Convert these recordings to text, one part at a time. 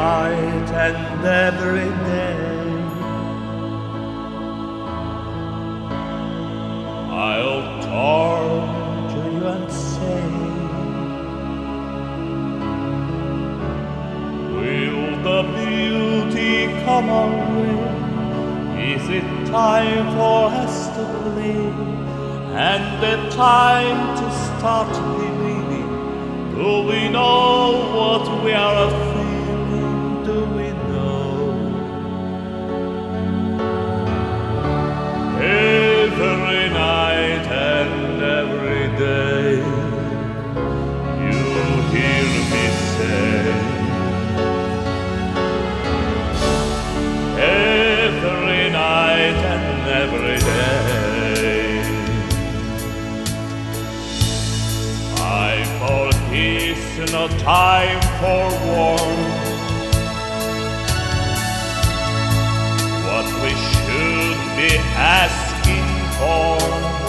night and every day. I'll turn to you and say, will the beauty come our way? Is it time for us to play? And the time to start believing? Do we know what we are feeling? Do we know? Every night and every day, you hear me say, every night and every day, time for peace, no time for war. What we should be asking for,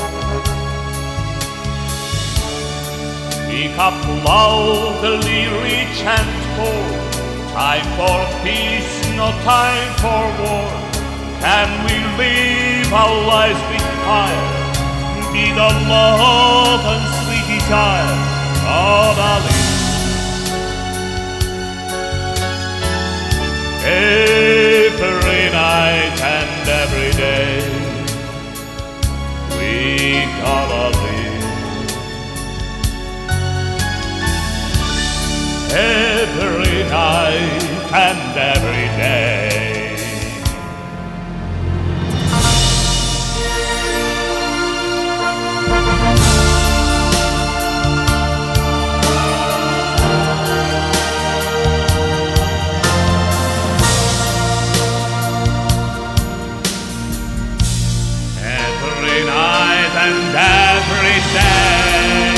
speak up loudly, rich and poor. Time for peace, no time for war. Can we live our lives with fire? Be the love and sweet desire of our lives. Every night and every day, we gotta live. Every night and every day. Every night and every day,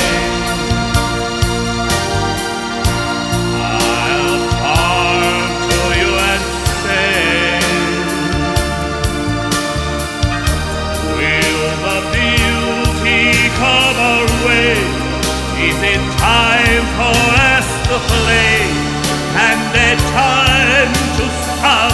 I'll turn to you and say, will the beauty come our way? Is it time for us to play? And the time to start